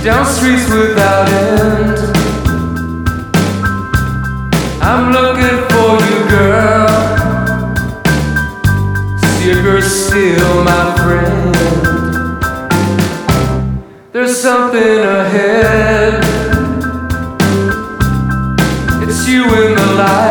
down streets without end. I'm looking for you, girl. See, you're still my friend. There's something ahead. It's you in the light.